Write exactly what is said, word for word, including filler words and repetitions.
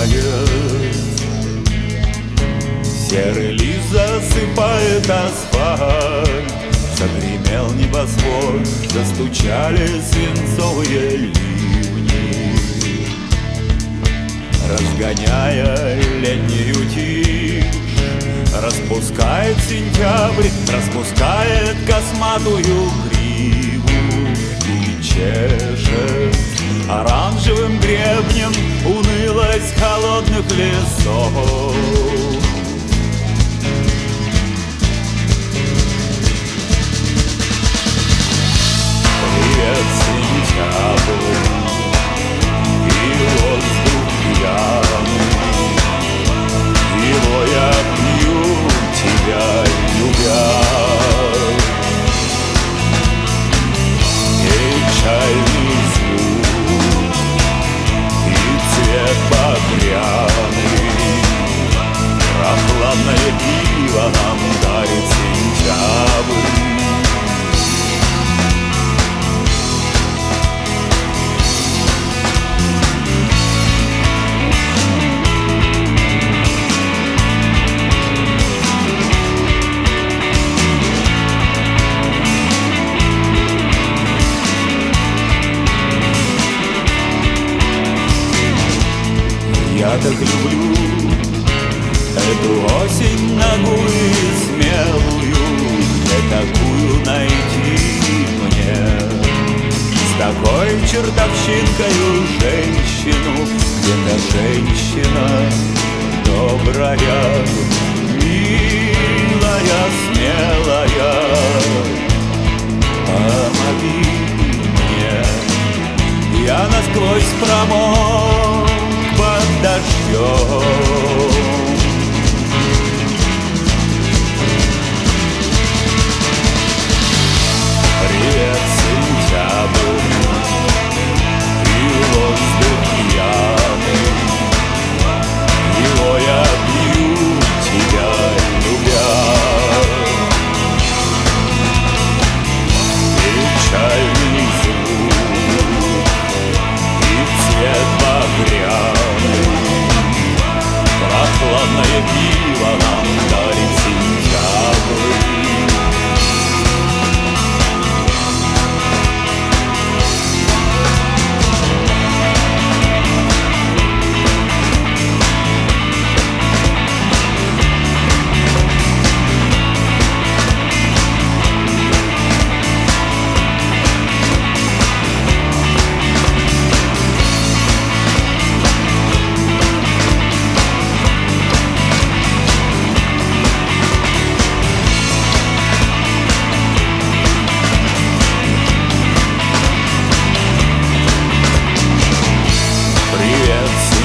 Серый лист засыпает асфальт, загремел небосвод, застучали свинцовые ливни, разгоняя летнюю тишь. Распускает сентябрь, распускает косматую гриву и чешет оранжевым гребнем унылость холодных лесов. Привет, сентябрь, и воздух пьяный, его я пью, тебя любя. И чайный звук, и цвет багряный, прохладное пиво нам дарит сентябрь. Я так люблю эту осень нагую и смелую, где такую найти мне, с такой чертовщинкою женщину, где-то женщина добрая, милая, смелая. Помоги мне, я насквозь промок под дождем. Привет, сентябрь, и воздух пьяный, его я пью, тебя любя. И чайный звук, и цвет багряный, прохладное пиво нам дарит сентябрь. Привет,